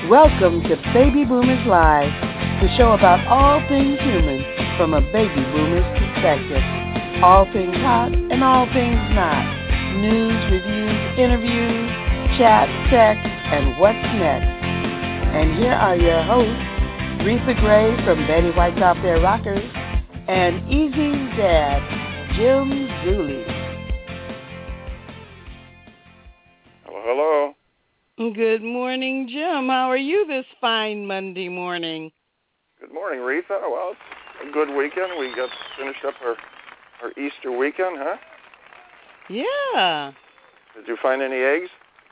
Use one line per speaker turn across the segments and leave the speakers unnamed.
Welcome to Baby Boomers Live, the show about all things human from a baby boomer's perspective. All things hot and all things not. News, reviews, interviews, chat, sex, and what's next. And here are your hosts, Retha Gray from Betty White's Off Their Rockers, and Easy's dad, Jim Zuley.
Hello.
Good morning, Jim. How are you this fine Monday morning?
Good morning, Retha. Well, it's a good weekend. We got finished up our Easter weekend, huh?
Yeah.
Did you find any eggs?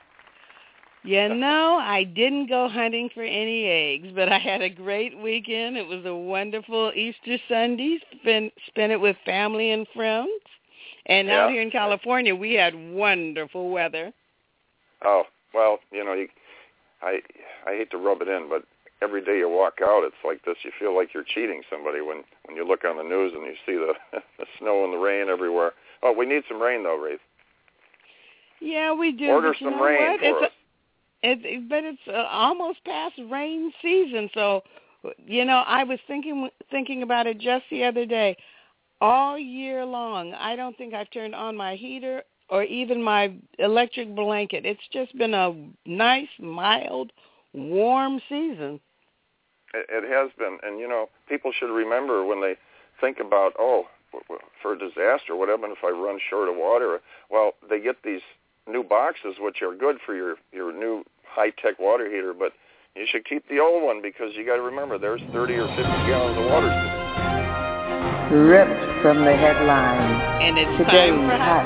I didn't go hunting for any eggs, but I had a great weekend. It was a wonderful Easter Sunday. Spent it with family and friends. And out here in California, we had wonderful weather.
Oh, well, I hate to rub it in, but every day you walk out, it's like this. You feel like you're cheating somebody when you look on the news and you see the snow and the rain everywhere. Oh, we need some rain, though, Wraith.
Yeah, we do.
Order some rain for us.
But it's almost past rain season, so I was thinking about it just the other day. All year long, I don't think I've turned on my heater or even my electric blanket. It's just been a nice, mild, warm season.
It has been, and people should remember when they think about, for a disaster, what happens if I run short of water? Well, they get these new boxes, which are good for your new high-tech water heater, but you should keep the old one because you got to remember there's 30 or 50 gallons of water.
Ripped from the headlines. And it's today's time for hot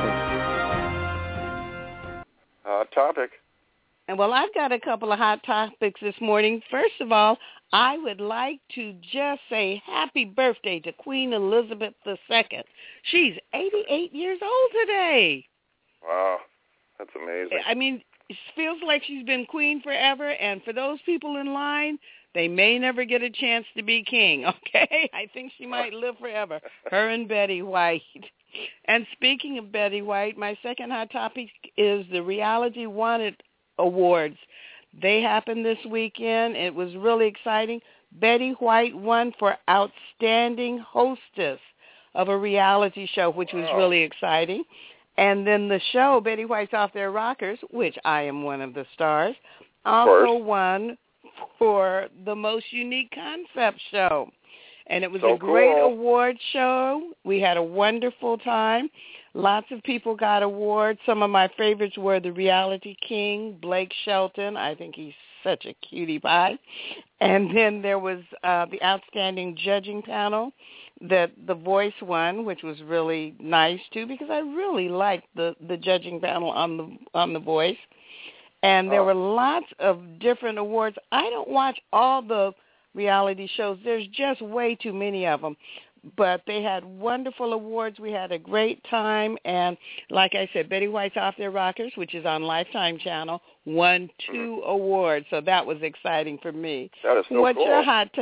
topic.
Hot topic.
And well, I've got a couple of hot topics this morning. First of all, I would like to just say happy birthday to Queen Elizabeth II. She's 88 years old today.
Wow, that's amazing.
I mean, it feels like she's been queen forever, and for those people in line, they may never get a chance to be king, okay? I think she might live forever, her and Betty White. And speaking of Betty White, my second hot topic is the Reality Wanted Awards. They happened this weekend. It was really exciting. Betty White won for Outstanding Hostess of a reality show, which was really exciting. And then the show, Betty White's Off Their Rockers, which I am one of the stars, also won for the most unique concept show. And it was a great award show. We had a wonderful time. Lots of people got awards. Some of my favorites were the Reality King, Blake Shelton. I think he's such a cutie pie. And then there was the Outstanding Judging Panel that The Voice won, which was really nice, too, because I really liked the judging panel on The Voice. And there were lots of different awards. I don't watch all the reality shows. There's just way too many of them. But they had wonderful awards. We had a great time. And like I said, Betty White's Off Their Rockers, which is on Lifetime Channel, won 2 awards. So that was exciting for me.
That is so cool.
What's your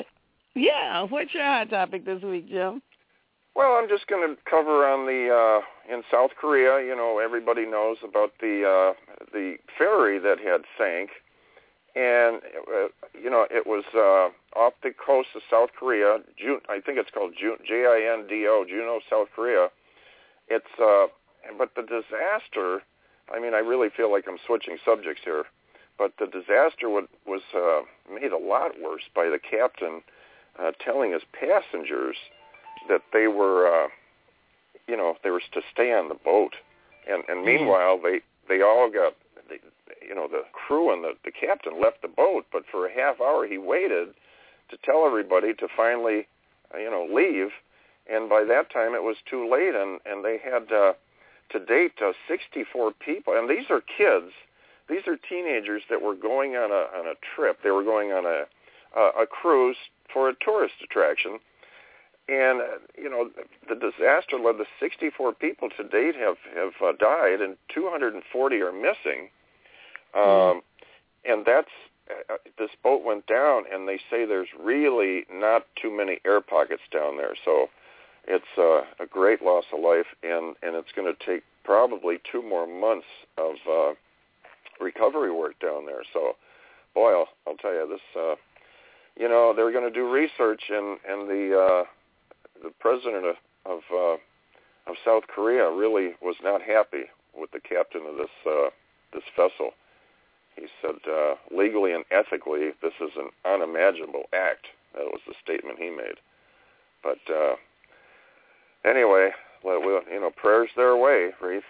hot topic this week, Jim?
Well, I'm just going to cover on in South Korea, everybody knows about the ferry that had sank. And, it was off the coast of South Korea. I think it's called Jindo, Juneau, South Korea. It's, but the disaster, I really feel like I'm switching subjects here, but the disaster was made a lot worse by the captain telling his passengers that they were, they were to stay on the boat. And meanwhile, they all got... the crew and the captain left the boat, but for a half hour he waited to tell everybody to finally, leave. And by that time it was too late, and they had, to date, 64 people. And these are kids. These are teenagers that were going on a trip. They were going on a cruise for a tourist attraction. And, the disaster led to 64 people to date have died, and 240 are missing. And that's, this boat went down, and they say there's really not too many air pockets down there. So it's a great loss of life, and it's going to take probably 2 more months of recovery work down there. So boy, I'll tell you this. They're going to do research, and the president of South Korea really was not happy with the captain of this vessel. He said, legally and ethically, this is an unimaginable act. That was the statement he made. But anyway, prayers their way, Reeve.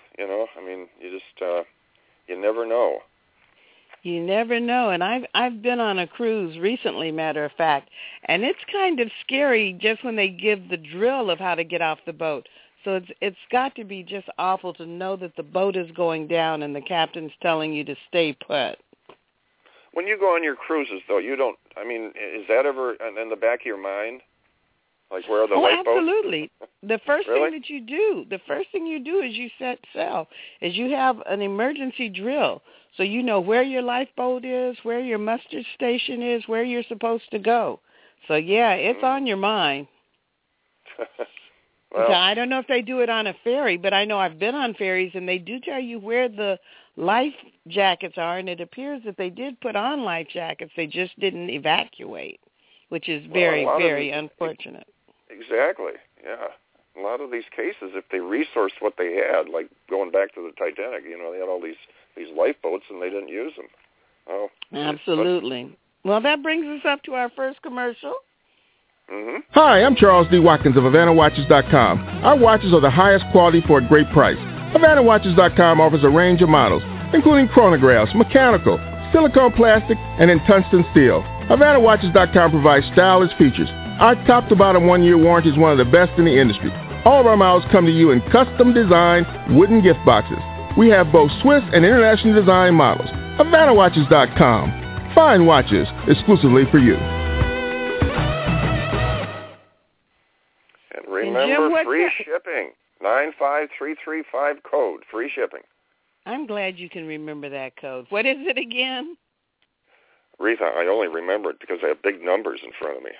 You never know.
You never know. And I've been on a cruise recently, matter of fact, and it's kind of scary just when they give the drill of how to get off the boat. So it's got to be just awful to know that the boat is going down and the captain's telling you to stay put.
When you go on your cruises, though, you don't, is that ever in the back of your mind? Like where are the lifeboats?
Absolutely. The first
Really?
thing you do is you set sail, is you have an emergency drill. So you know where your lifeboat is, where your muster station is, where you're supposed to go. So, yeah, it's on your mind.
Well,
so I don't know if they do it on a ferry, but I know I've been on ferries, and they do tell you where the life jackets are, and it appears that they did put on life jackets. They just didn't evacuate, which is very, very unfortunate.
Exactly, yeah. A lot of these cases, if they resourced what they had, like going back to the Titanic, they had all these lifeboats and they didn't use them. Oh,
absolutely. Well, that brings us up to our first commercial.
Mm-hmm.
Hi, I'm Charles D. Watkins of HavanaWatches.com. Our watches are the highest quality for a great price. HavanaWatches.com offers a range of models, including chronographs, mechanical, silicone plastic, and in tungsten steel. HavanaWatches.com provides stylish features. Our top-to-bottom 1-year warranty is one of the best in the industry. All of our models come to you in custom-designed wooden gift boxes. We have both Swiss and international design models. HavanaWatches.com. Fine watches exclusively for you.
And remember, free shipping. 95335 code. Free shipping.
I'm glad you can remember that code. What is it again?
Rita, I only remember it because I have big numbers in front of me.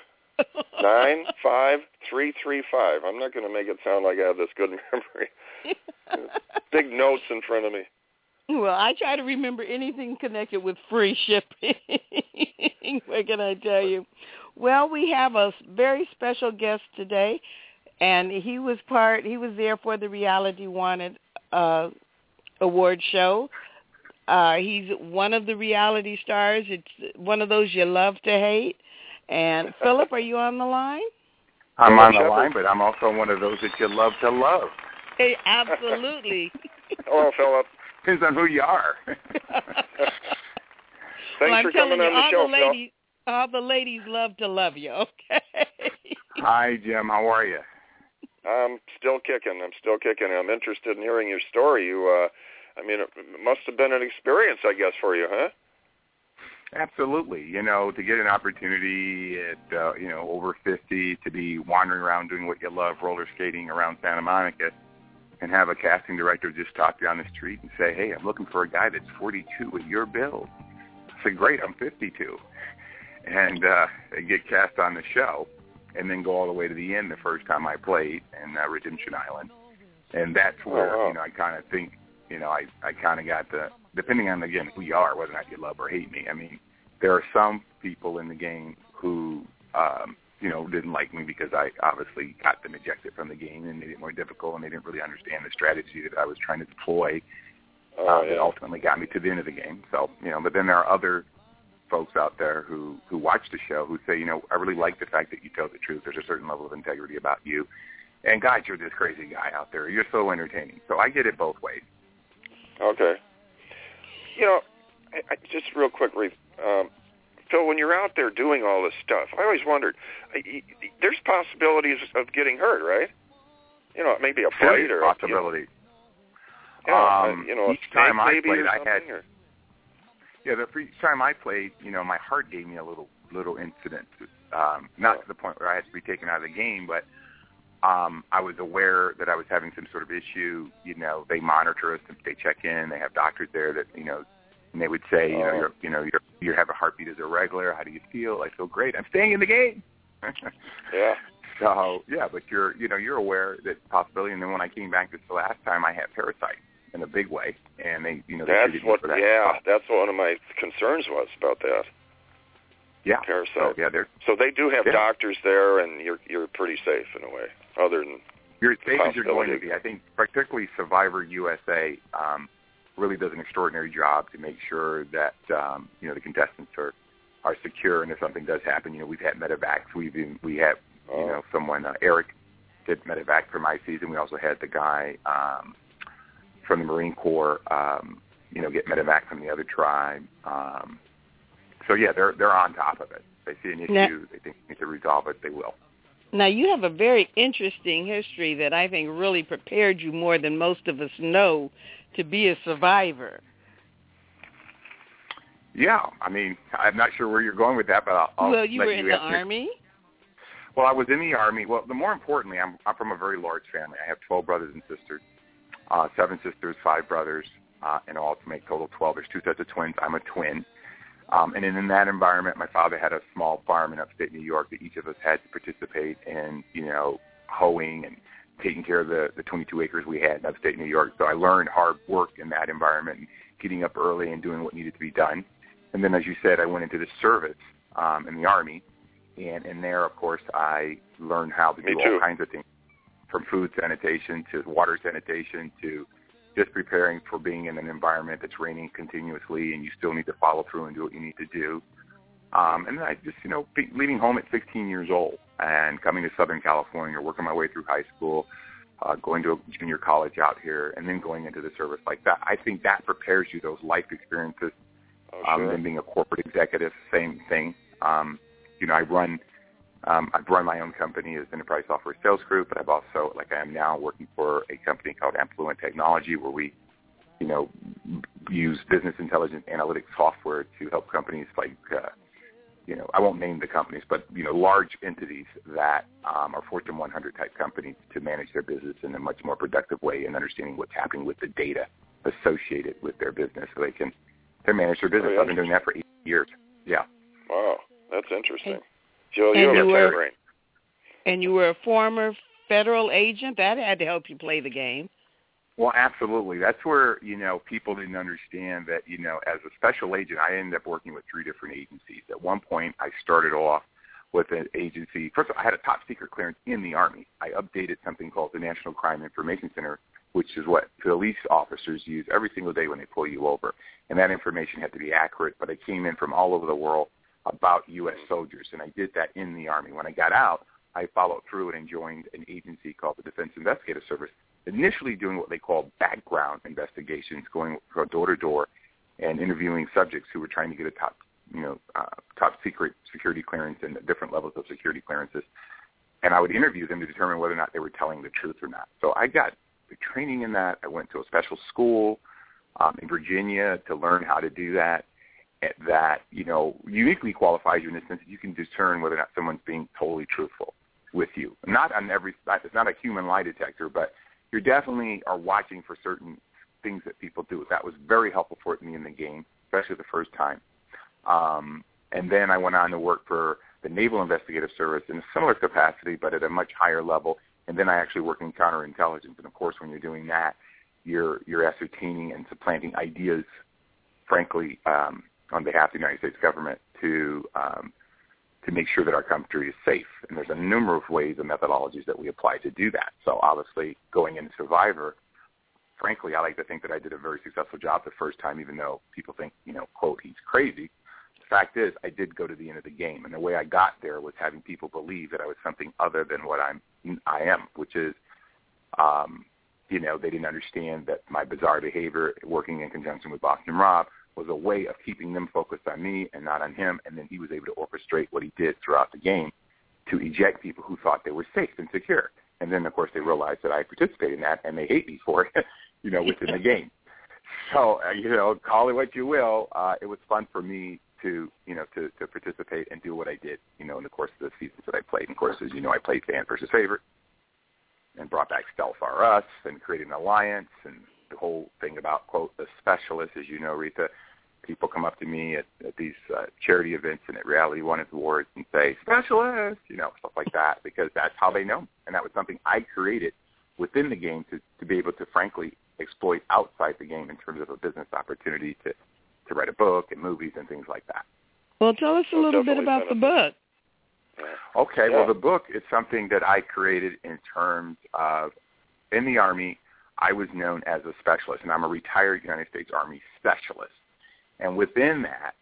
95335. I'm not going to make it sound like I have this good memory. Big notes in front of me.
Well, I try to remember anything connected with free shipping. What can I tell you? Well, we have a very special guest today, and he was there for the Reality Wanted award show. He's one of the reality stars. It's one of those you love to hate. And Philip, are you on the line?
I'm on the line, but I'm also one of those that you love to love.
Hey, absolutely.
Hello, Philip.
Depends on who you are.
Thanks for coming on the show, Phil.
All the ladies love to love you, okay?
Hi, Jim. How are you?
I'm still kicking. I'm interested in hearing your story. It must have been an experience, I guess, for you, huh?
Absolutely. To get an opportunity at, over 50 to be wandering around doing what you love, roller skating around Santa Monica, and have a casting director just stop you on the street and say, hey, I'm looking for a guy that's 42 with your build. I said, great, I'm 52. And get cast on the show and then go all the way to the end the first time I played in Redemption Island. And that's where, I kind of think, I kind of got the, depending on, again, who you are, whether or not you love or hate me. I mean, there are some people in the game who, didn't like me because I obviously got them ejected from the game and made it more difficult, and they didn't really understand the strategy that I was trying to deploy that ultimately got me to the end of the game. So, but then there are other folks out there who watch the show who say, I really like the fact that you tell the truth. There's a certain level of integrity about you. And, God, you're this crazy guy out there. You're so entertaining. So I get it both ways.
Okay. I just real quick, Reeve. Phil, when you're out there doing all this stuff, I always wondered, there's possibilities of getting hurt, right? Maybe a bite or
possibility.
Each
time I played, I had. Yeah, each time I played, my heart gave me a little incident. Not to the point where I had to be taken out of the game, but I was aware that I was having some sort of issue. They monitor us, they check in, they have doctors there that and they would say, you have a heartbeat as irregular. How do you feel? I feel great. I'm staying in the game.
Yeah.
So yeah, but you're aware that possibility. And then when I came back this the last time, I had parasites in a big way, and they
that's
treated
what.
me for that.
Yeah, that's one of my concerns was about that.
Yeah,
parasite.
So
they do have doctors there, and you're pretty safe in a way, other than
you're as safe as you're going to be. I think particularly Survivor USA really does an extraordinary job to make sure that the contestants are secure, and if something does happen, we've had medevacs. We have someone Eric did medevac for my season. We also had the guy from the Marine Corps get medevac from the other tribe. So yeah, they're on top of it. If they see an issue, they think they need to resolve it, they will.
Now, you have a very interesting history that I think really prepared you more than most of us know to be a survivor.
Yeah, I mean, I'm not sure where you're going with that, but I'll
Well, you
let
were in the Army?
Well, I was in the Army. Well, more importantly, I'm from a very large family. I have 12 brothers and sisters, 7 sisters, 5 brothers, and all to make total 12. There's 2 sets of twins. I'm a twin. And in that environment, my father had a small farm in upstate New York that each of us had to participate in, hoeing and taking care of the 22 acres we had in upstate New York. So I learned hard work in that environment and getting up early and doing what needed to be done. And then, as you said, I went into the service in the Army. And in there, of course, I learned how to do all kinds of things, from food sanitation to water sanitation to just preparing for being in an environment that's raining continuously and you still need to follow through and do what you need to do. And then I just, leaving home at 16 years old and coming to Southern California, working my way through high school, going to a junior college out here, and then going into the service like that. I think that prepares you, those life experiences. Then being a corporate executive, same thing. I've run my own company as Enterprise Software Sales Group, but I've also, like I am now, working for a company called Amplifluent Technology, where we, use business intelligence analytics software to help companies like, I won't name the companies, but, large entities that are Fortune 100 type companies to manage their business in a much more productive way and understanding what's happening with the data associated with their business so they can manage their business. I've been doing that for 8 years. Yeah.
Wow. That's interesting. Joe, you have a brain.
And you were a former federal agent. That had to help you play the game.
Well, absolutely. That's where, people didn't understand that, as a special agent, I ended up working with 3 different agencies. At one point, I started off with an agency. First of all, I had a top secret clearance in the Army. I updated something called the National Crime Information Center, which is what police officers use every single day when they pull you over. And that information had to be accurate, but it came in from all over the world about U.S. soldiers, and I did that in the Army. When I got out, I followed through it and joined an agency called the Defense Investigative Service, initially doing what they call background investigations, going door to door and interviewing subjects who were trying to get a top secret security clearance and different levels of security clearances. And I would interview them to determine whether or not they were telling the truth or not. So I got the training in that. I went to a special school in Virginia to learn how to do that. That, uniquely qualifies you in the sense that you can discern whether or not someone's being totally truthful with you. It's not a human lie detector, but you definitely are watching for certain things that people do. That was very helpful for me in the game, especially the first time. And then I went on to work for the Naval Investigative Service in a similar capacity, but at a much higher level. And then I actually worked in counterintelligence. And, of course, when you're doing that, you're ascertaining and supplanting ideas, frankly, on behalf of the United States government to make sure that our country is safe. And there's a number of ways and methodologies that we apply to do that. So obviously going into Survivor, frankly, I like to think that I did a very successful job the first time, even though people think, quote, he's crazy. The fact is I did go to the end of the game. And the way I got there was having people believe that I was something other than what I am, which is, they didn't understand that my bizarre behavior working in conjunction with Boston Rob was a way of keeping them focused on me and not on him, and then he was able to orchestrate what he did throughout the game to eject people who thought they were safe and secure. And then, of course, they realized that I participated in that, and they hate me for it, within the game. So, call it what you will. It was fun for me to participate and do what I did, in the course of the seasons that I played. And, of course, as you know, I played fan versus favorite and brought back Stealth R Us and created an alliance and the whole thing about, quote, the specialist. As you know, Rita, people come up to me at these charity events and at Reality One Awards and say, specialist, stuff like that, because that's how they know me. And that was something I created within the game to be able to, frankly, exploit outside the game in terms of a business opportunity to write a book and movies and things like that.
Well, tell us a little bit about the book.
Okay, well, the book is something that I created in terms of, in the Army, I was known as a specialist, and I'm a retired United States Army specialist. And within that,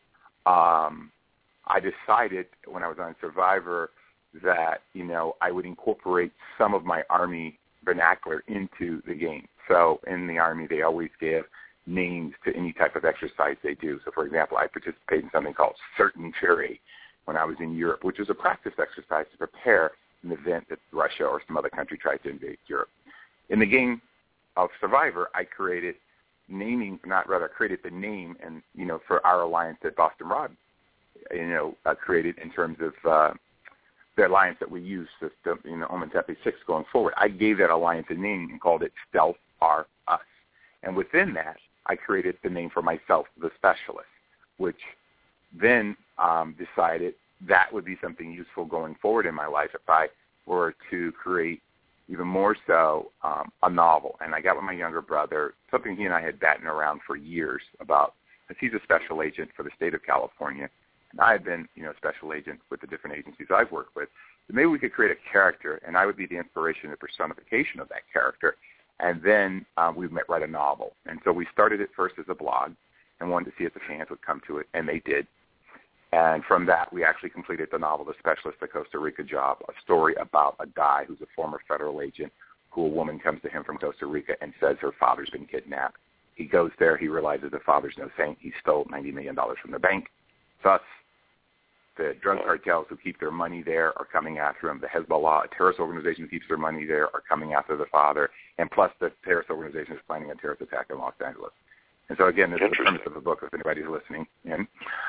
I decided when I was on Survivor that, I would incorporate some of my Army vernacular into the game. So in the Army, they always give names to any type of exercise they do. So, for example, I participated in something called Certain Fury when I was in Europe, which was a practice exercise to prepare an event that Russia or some other country tried to invade Europe. In the game of Survivor, I created the name, and, for our alliance that Boston Rob, created in terms of the alliance that we use, system, Omentepe 6 going forward. I gave that alliance a name and called it Stealth R Us. And within that, I created the name for myself, The Specialist, which then decided that would be something useful going forward in my life if I were to create even more so a novel. And I got with my younger brother, something he and I had batted around for years about, because he's a special agent for the state of California, and I had been, special agent with the different agencies I've worked with. So maybe we could create a character, and I would be the inspiration and personification of that character, and then we might write a novel. And so we started it first as a blog and wanted to see if the fans would come to it, and they did. And from that, we actually completed the novel, The Specialist, The Costa Rica Job, a story about a guy who's a former federal agent who a woman comes to him from Costa Rica and says her father's been kidnapped. He goes there. He realizes the father's no saint. He stole $90 million from the bank. Thus, the drug cartels who keep their money there are coming after him. The Hezbollah, a terrorist organization who keeps their money there, are coming after the father. And plus, the terrorist organization is planning a terrorist attack in Los Angeles. And so, again, this is the premise of the book, if anybody's listening in.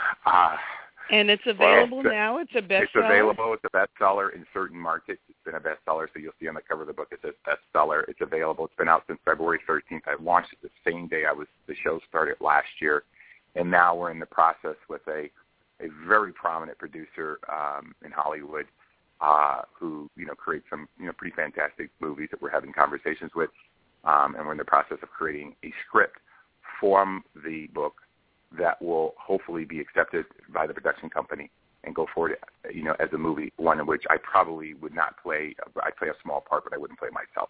And it's available now. It's a bestseller.
It's available. It's a bestseller in certain markets. It's been a bestseller, so you'll see on the cover of the book it says bestseller. It's available. It's been out since February 13th. I launched it the same day the show started last year, and now we're in the process with a very prominent producer in Hollywood who creates some pretty fantastic movies that we're having conversations with, and we're in the process of creating a script from the book that will hopefully be accepted by the production company and go forward, as a movie, one in which I probably would not play. I'd play a small part, but I wouldn't play myself.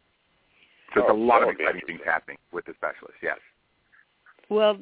So there's a lot of exciting things happening with The Specialist, yes.
Well,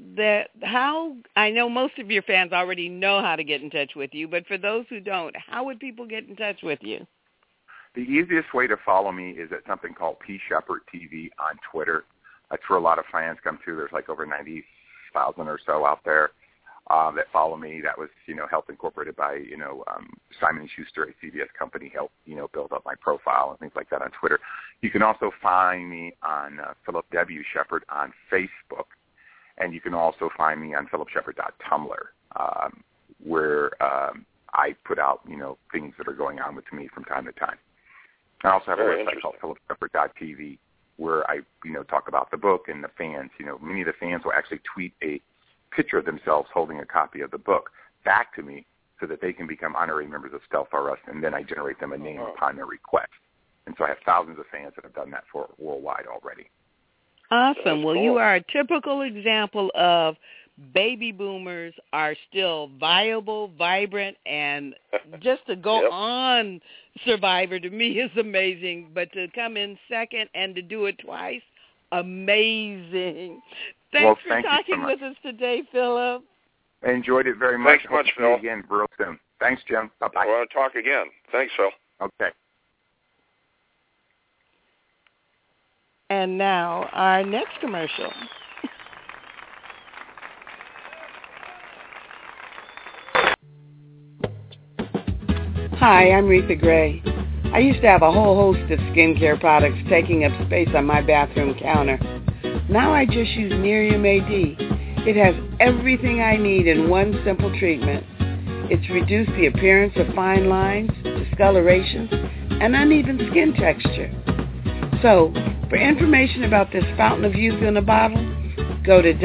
I know most of your fans already know how to get in touch with you, but for those who don't, how would people get in touch with you?
The easiest way to follow me is at something called P. Shepard TV on Twitter. That's where a lot of fans come to. There's like over 90,000 or so out there that follow me. That was, helped incorporated by, Simon & Schuster, a CBS company, helped, build up my profile and things like that on Twitter. You can also find me on Philip W. Shepard on Facebook. And you can also find me on philipshepard.tumblr, where I put out, things that are going on with me from time to time. I also have a website called philipshepard.tv, where I, talk about the book and the fans. Many of the fans will actually tweet a picture of themselves holding a copy of the book back to me so that they can become honorary members of Stealth R Us, and then I generate them a name upon their request. And so I have thousands of fans that have done that for worldwide already.
Awesome. Well, you are a typical example of baby boomers are still viable, vibrant, and just to go on Survivor to me is amazing. But to come in second and to do it twice, amazing. Thanks for talking with us today, Philip.
I enjoyed it very much.
Thanks much, Phil.
Again, real soon. Thanks, Jim. Bye-bye.
I want to talk again. Thanks, Phil.
Okay.
And now, our next commercial. Hi, I'm Retha Gray. I used to have a whole host of skincare products taking up space on my bathroom counter. Now I just use Nerium AD. It has everything I need in one simple treatment. It's reduced the appearance of fine lines, discoloration, and uneven skin texture. So, for information about this fountain of youth in a bottle, go to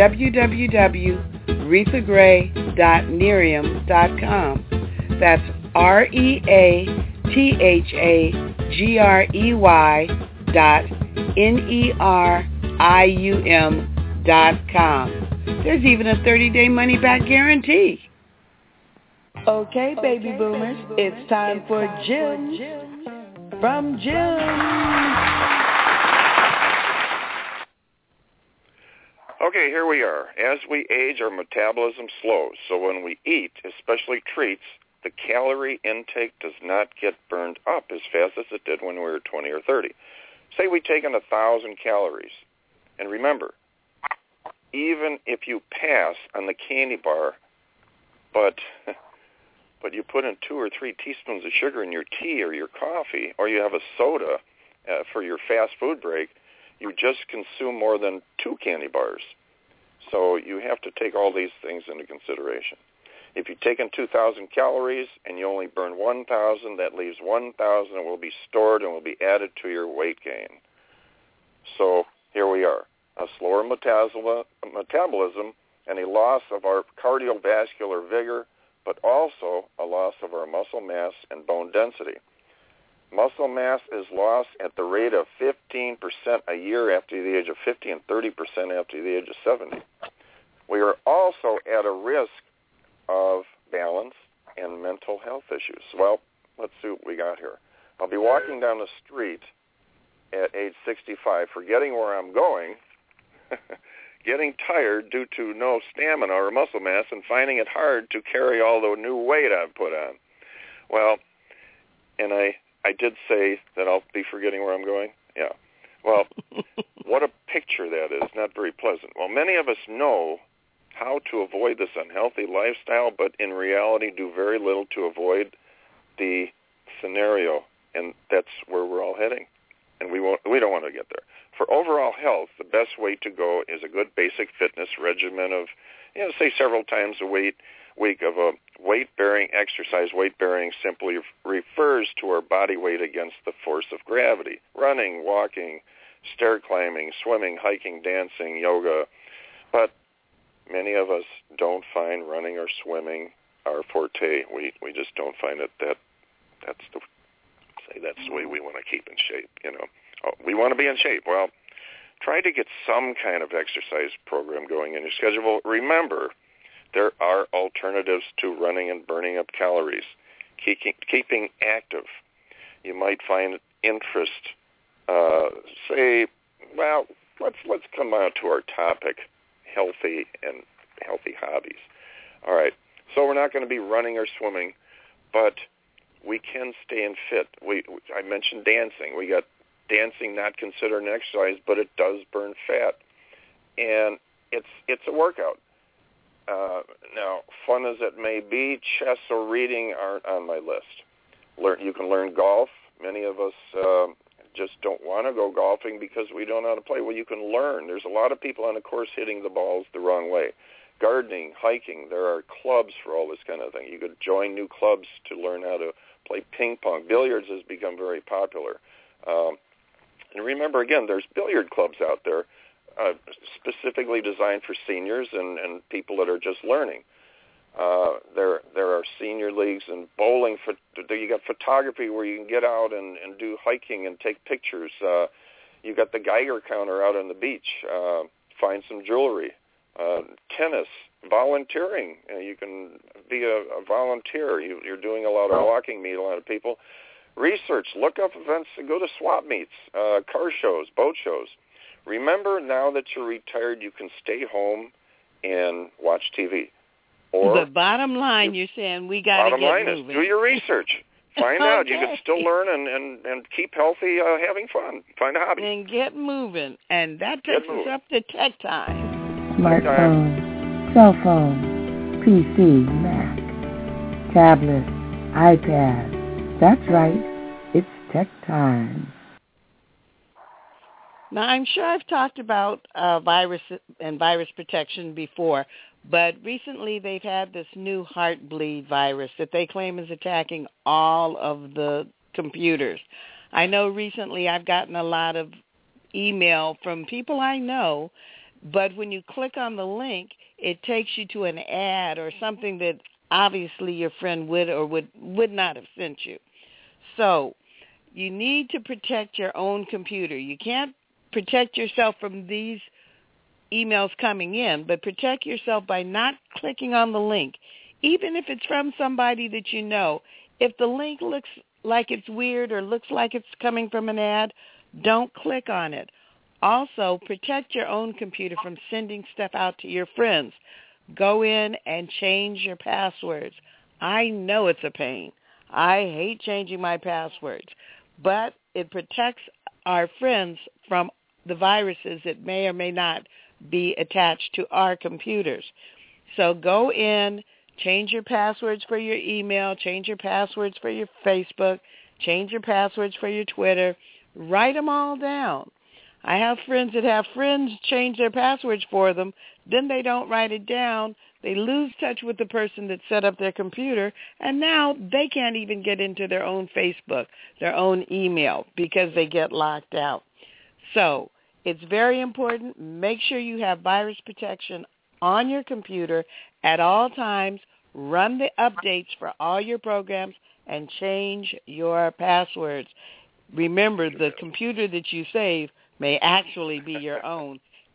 www.rethagray.nerium.com. That's REATHAGREY.NERIUM.com. There's even a 30-day money-back guarantee. Okay, baby boomers, it's time for Gems from Gems.
Okay, here we are. As we age, our metabolism slows. So when we eat, especially treats, the calorie intake does not get burned up as fast as it did when we were 20 or 30. Say we take in 1,000 calories. And remember, even if you pass on the candy bar, but you put in 2 or 3 teaspoons of sugar in your tea or your coffee, or you have a soda for your fast food break, you just consume more than 2 candy bars. So you have to take all these things into consideration. If you take in 2,000 calories and you only burn 1,000, that leaves 1,000 and will be stored and will be added to your weight gain. So here we are, a slower metabolism and a loss of our cardiovascular vigor, but also a loss of our muscle mass and bone density. Muscle mass is lost at the rate of 15% a year after the age of 50 and 30% after the age of 70. We are also at a risk of balance and mental health issues. Well, let's see what we got here. I'll be walking down the street at age 65, forgetting where I'm going, getting tired due to no stamina or muscle mass, and finding it hard to carry all the new weight I've put on. Well, and I did say that I'll be forgetting where I'm going. Yeah. Well, what a picture that is. Not very pleasant. Well, many of us know how to avoid this unhealthy lifestyle, but in reality do very little to avoid the scenario, and that's where we're all heading. And we don't want to get there. For overall health, the best way to go is a good basic fitness regimen of, say several times a week of a weight-bearing exercise. Weight-bearing simply refers to our body weight against the force of gravity. Running, walking, stair climbing, swimming, hiking, dancing, yoga. But many of us don't find running or swimming our forte. We just don't find it that's the way we want to keep in shape, we want to be in shape. Well, try to get some kind of exercise program going in your schedule. Remember, there are alternatives to running and burning up calories. Keeping active. You might find interest, let's come on to our topic, healthy hobbies. All right, so we're not going to be running or swimming, but we can stay in fit. I mentioned dancing. We got dancing not considered an exercise, but it does burn fat, and it's a workout. Now, fun as it may be, chess or reading aren't on my list. You can learn golf. Many of us just don't want to go golfing because we don't know how to play. Well, you can learn. There's a lot of people on the course hitting the balls the wrong way. Gardening, hiking, there are clubs for all this kind of thing. You could join new clubs to learn how to play ping pong. Billiards has become very popular. And remember, again, there's billiard clubs out there specifically designed for seniors and people that are just learning. There are senior leagues and bowling. You got photography where you can get out and do hiking and take pictures. You got the Geiger counter out on the beach. Find some jewelry. Tennis, volunteering. You can be a volunteer. You're doing a lot of walking, meet a lot of people. Research, look up events, go to swap meets, car shows, boat shows. Remember, now that you're retired, you can stay home and watch TV. Or
the bottom line, you're saying we got to get moving.
Bottom line is do your research. Find out. You can still learn and keep healthy, having fun. Find a hobby.
And get moving. And that takes us up to tech time.
Smartphone, cell phone, PC, Mac, tablet, iPad. That's right. It's tech time.
Now, I'm sure I've talked about virus and virus protection before, but recently they've had this new heartbleed virus that they claim is attacking all of the computers. I know recently I've gotten a lot of email from people I know, but when you click on the link, it takes you to an ad or something that obviously your friend would or would not have sent you. So you need to protect your own computer. You can't protect yourself from these emails coming in, but protect yourself by not clicking on the link. Even if it's from somebody that you know, if the link looks like it's weird or looks like it's coming from an ad, don't click on it. Also, protect your own computer from sending stuff out to your friends. Go in and change your passwords. I know it's a pain. I hate changing my passwords, but it protects our friends from the viruses that may or may not be attached to our computers. So go in, change your passwords for your email, change your passwords for your Facebook, change your passwords for your Twitter. Write them all down. I have friends that have friends change their passwords for them. Then they don't write it down. They lose touch with the person that set up their computer, and now they can't even get into their own Facebook, their own email, because they get locked out. So it's very important. Make sure you have virus protection on your computer at all times. Run the updates for all your programs and change your passwords. Remember, the computer that you save may actually be your own.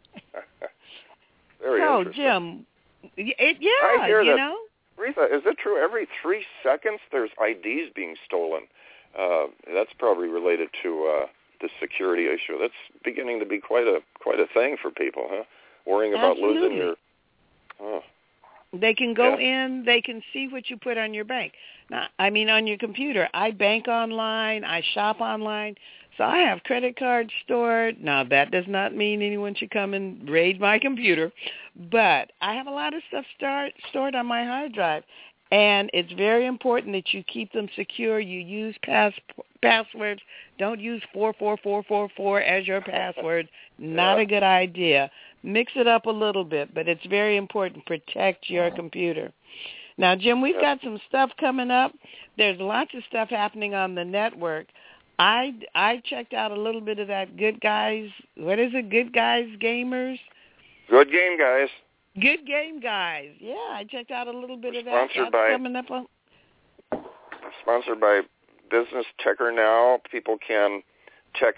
Very interesting.
Jim,
I hear
you
that,
know.
Retha, is it true every 3 seconds there's IDs being stolen? That's probably related to the security issue. That's beginning to be quite a thing for people, huh? Worrying about losing your... Oh.
They can go in, they can see what you put on your bank. Now, on your computer. I bank online, I shop online, so I have credit cards stored. Now, that does not mean anyone should come and raid my computer, but I have a lot of stuff stored on my hard drive, and it's very important that you keep them secure. You use passwords. Don't use 44444 as your password. Not a good idea. Mix it up a little bit, but it's very important. Protect your computer. Now, Jim, we've got some stuff coming up. There's lots of stuff happening on the network. I checked out a little bit of that Good Guys. What is it? Good Guys Gamers?
Good Game Guys.
Good Game Guys. Yeah, I checked out a little bit of that.
Sponsored
Coming up
by Business Techer Now. People can text,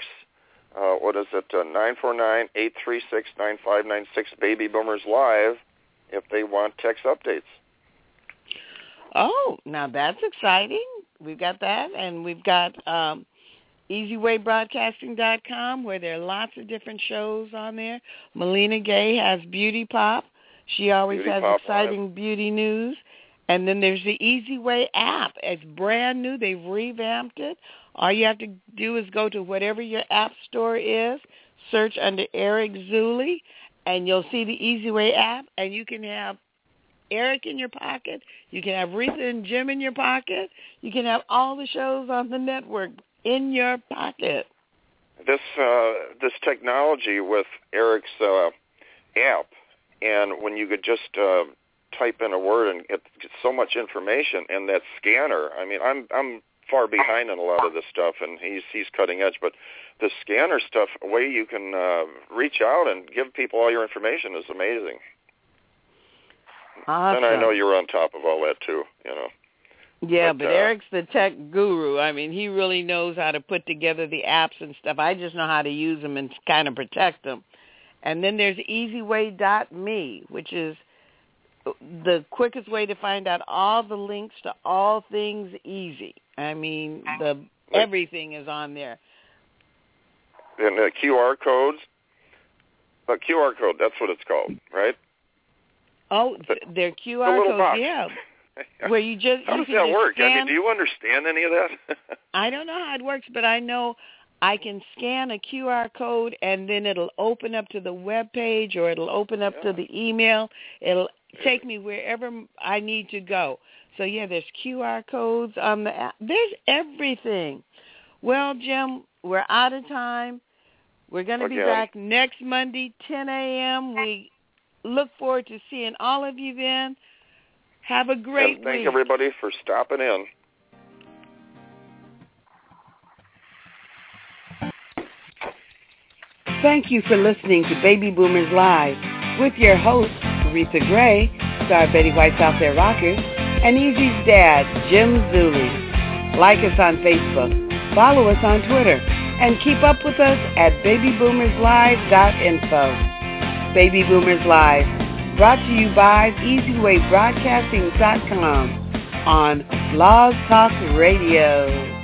949-836-9596 Baby Boomers Live if they want text updates.
Oh, now that's exciting. We've got that, and we've got EasyWayBroadcasting.com, where there are lots of different shows on there. Melina Gay has Beauty Pop. She always has exciting beauty news. And then there's the Easy Way app. It's brand new. They've revamped it. All you have to do is go to whatever your app store is, search under Eric Zuley, and you'll see the Easy Way app, and you can have Eric in your pocket. You can have Retha and Jim in your pocket. You can have all the shows on the network in your pocket.
This technology with Eric's app, and when you could just type in a word and get so much information, and that scanner. I'm far behind on a lot of this stuff, and he's cutting edge. But the scanner stuff, a way you can reach out and give people all your information is amazing.
Awesome.
And I know you're on top of all that too,
Yeah, but Eric's the tech guru. He really knows how to put together the apps and stuff. I just know how to use them and kind of protect them. And then there's easyway.me, which is the quickest way to find out all the links to all things easy. Everything is on there.
And the QR codes. A QR code, that's what it's called, right?
Oh, they're QR codes,
box.
Yeah. Where you just
how does
you
that
just
work?
Scan.
Do you understand any of that?
I don't know how it works, but I know I can scan a QR code, and then it'll open up to the web page, or it'll open up to the email. It'll take me wherever I need to go. So, there's QR codes on the app. There's everything. Well, Jim, we're out of time. We're going to be back next Monday, 10 a.m. We look forward to seeing all of you then. Have a great week.
Thank everybody for stopping in.
Thank you for listening to Baby Boomers Live with your hosts, Retha Gray, star Betty White's Out There Rockers, and Easy's dad, Jim Zuley. Like us on Facebook. Follow us on Twitter. And keep up with us at babyboomerslive.info. Baby Boomers Live, brought to you by EasyWayBroadcasting.com on Blog Talk Radio.